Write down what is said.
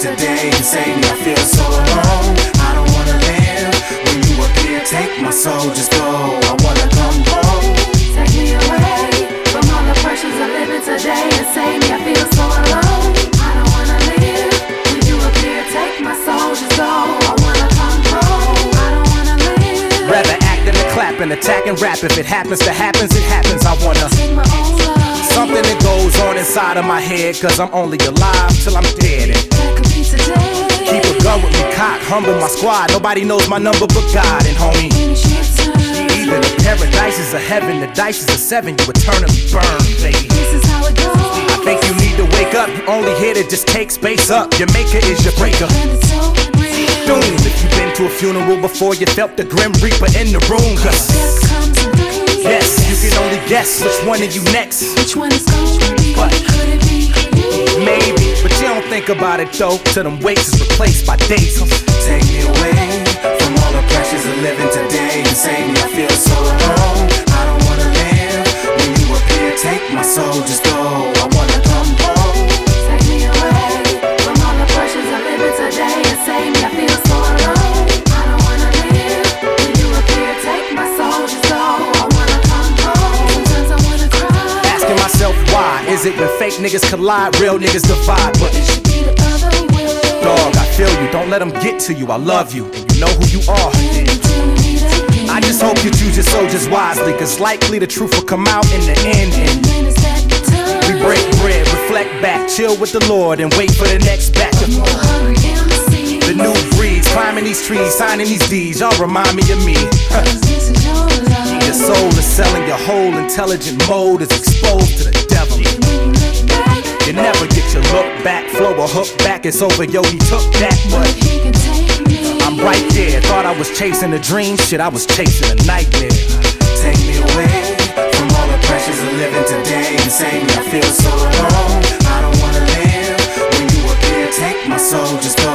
today and save me. I feel so alone. I don't wanna live when you appear. Take my soul, just go. I wanna come home. Take me away from all the pressures of living today and save me. I feel so alone. I don't wanna live when you appear. Take my soul, just go. I wanna come home. I don't wanna live. Rather act than to clap and attack and rap. If it happens to happens, it happens. I wanna take my own life. Something that goes on inside of my head, cause I'm only alive till I'm dead. And that could be today. Keep a gun with me, cock, humble my squad. Nobody knows my number but God. And homie, either the paradise is a heaven, the dice is a 7, you eternally burn, baby. This is how it goes. I think you need to wake up. You only here to just take space up. Your maker is your breaker. Doomed if you've been to a funeral before, you felt the grim reaper in the room. Cause yes, you can only guess which one of you next. Which one is gonna be? But could it be? Maybe, but you don't think about it though, till them wakes is replaced by days. Take me away from all the pressures of living today and save me. I feel so alone. I don't wanna live when you appear. Take my soul, just go. I wanna come home. Take me away from all the pressures of living today and save me. I feel so alone. I don't wanna live when you appear. Take my soul, just go. I wanna come home. Sometimes I wanna cry. Asking myself why is it when fake niggas collide, real niggas divide? But it should be the other way. Dog, I feel you, don't let them get to you. I love you, and you know who you are. I just hope you choose your soldiers wisely, cause likely the truth will come out in the end. And we break bread, reflect back, chill with the Lord, and wait for the next batch of the new breeds, climbing these trees, signing these deeds. Y'all remind me of me. Your soul is selling, your whole intelligent mode is exposed to the devil. You never get your look back, flow a hook back, it's over, yo, he took that, but I'm right there, thought I was chasing a dream, shit, I was chasing a nightmare. Take me away from all the pressures of living today and save me. I feel so alone. I don't wanna live when you appear. Take my soul, just go.